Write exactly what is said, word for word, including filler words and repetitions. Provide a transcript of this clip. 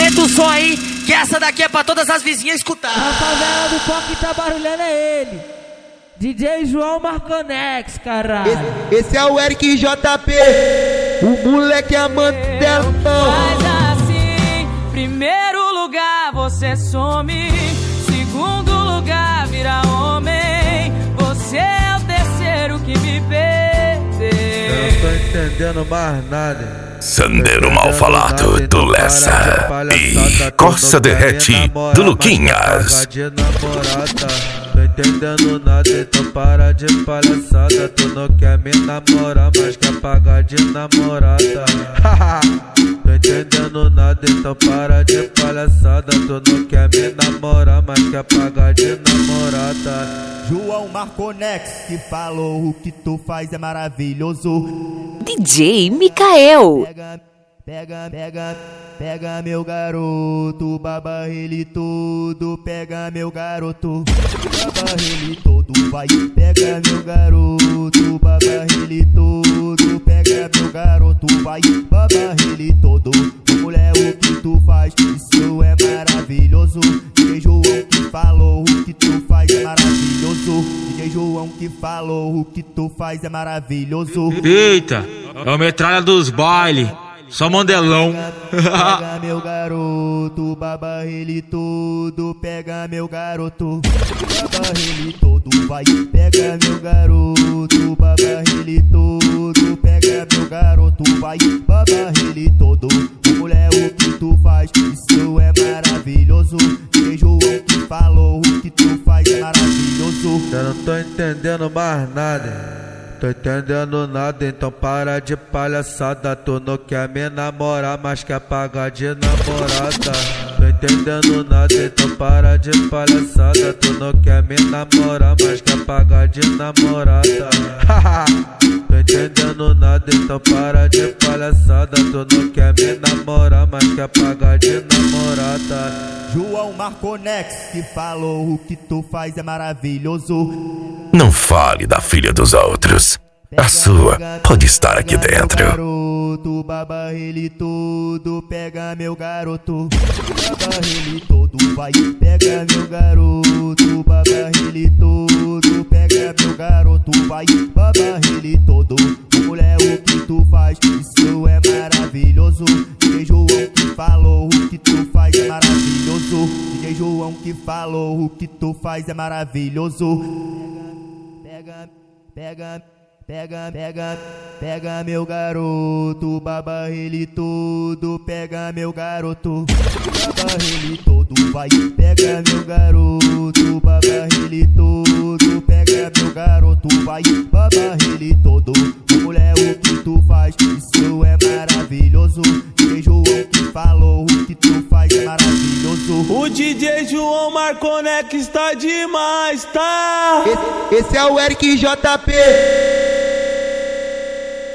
Aumenta o som aí, que essa daqui é pra todas as vizinhas escutar. A favela do Pó que tá barulhando é ele, D J João Marconex, caralho. Esse, esse é o Eric J P, o moleque amante dela. Faz assim, primeiro lugar você some, segundo lugar vira homem, você é o terceiro que me perdeu. Eu não tô entendendo mais nada. Sandeiro mal falado do Lessa e Corsa Derrete do Luquinhas. Tô entendendo nada, então para de palhaçada. Tu não quer me namorar, mas quer pagar de namorada. Tô entendendo nada, então para de palhaçada. Tu não quer me namorar, mas quer pagar de namorada. João Marconex que falou: o que tu faz é maravilhoso. D J Mikael. Pega, pega, pega, pega meu garoto, baba ele todo. Pega meu garoto, baba ele todo. Vai, pega meu garoto, baba ele todo. Pega meu garoto, vai, baba ele todo. Mulher, o que tu faz, isso é maravilhoso. D J João que falou: o que tu faz é maravilhoso. D J João que falou: o que tu faz é maravilhoso. Eita, é o metralha dos baile, só mandelão. Pega meu garoto, baba ele todo. Pega meu garoto, baba ele todo. Vai, pega meu garoto, baba ele todo. Pega meu garoto, vai, baba ele todo. Mulher, o que tu faz, isso é maravilhoso. D J João que falou: o que tu faz é maravilhoso. Eu não tô entendendo mais nada. Tô entendendo nada, então para de palhaçada. Tu não quer me namorar, mas quer pagar de namorada. Tô entendendo nada, então para de palhaçada. Tu não quer me namorar, mas quer pagar de namorada. Tô entendendo nada, então para de palhaçada. Tu não quer me namorar, mas quer pagar de namorada. João Marconex que falou: o que tu faz é maravilhoso. Não fale da filha dos outros. A sua pode estar aqui dentro. Garoto, baba ele todo. Pega meu garoto, baba ele todo. Vai, pega meu garoto, baba ele todo. Pega meu garoto, vai, baba ele todo. Mulher, o que tu faz, isso é maravilhoso. D J João que falou: o que tu faz é maravilhoso. D J João que falou: o que tu faz é maravilhoso. Pega, pega, pega, pega, pega meu garoto, baba ele todo. Pega meu garoto, baba ele todo. Vai, pega meu garoto, baba ele todo. Pega meu garoto, vai, baba ele todo. Mulher, o que tu faz, isso é maravilhoso. D J João que falou: o que tu faz é maravilhoso. O D J João Marconex está demais, tá? Esse, esse é o Eric J P.